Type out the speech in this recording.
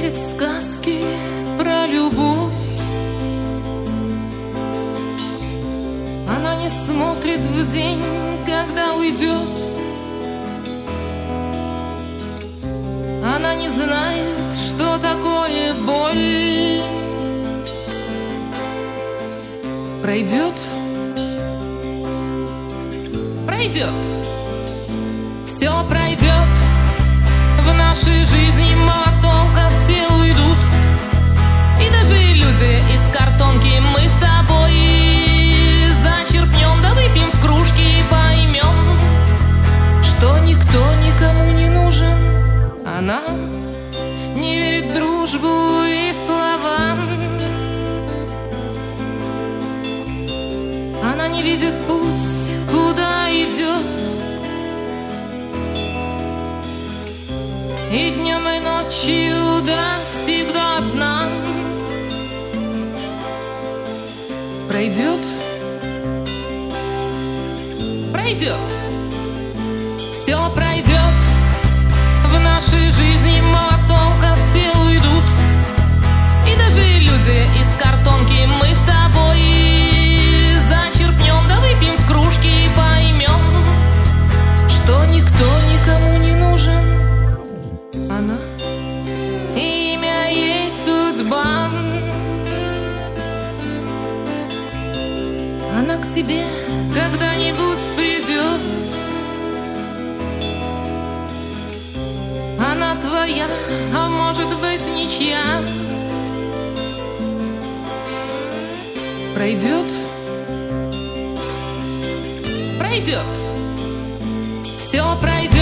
верит в сказки про любовь. Она не смотрит в день, когда уйдет. Она не знает, что такое боль. Пройдет, пройдет, все пройдет. В нашей жизни мало толка, все уйдут. И даже люди из картонки мы с тобой зачерпнем, да выпьем с кружки и поймем, что никто никому не нужен. Она не верит в дружбу и словам. Она не видит путь, куда идет. И днем, и ночью, да, всегда одна. Пройдет, пройдет, все пройдет. В нашей жизни мало толка, все уйдут. И даже люди из картонки мы с тобой зачерпнем, да выпьем с кружки и поймем, что никто никому не нужен. Она, имя ей судьба. Она к тебе когда-нибудь придет. Она твоя, а может быть ничья. Пройдет, пройдет, все пройдет.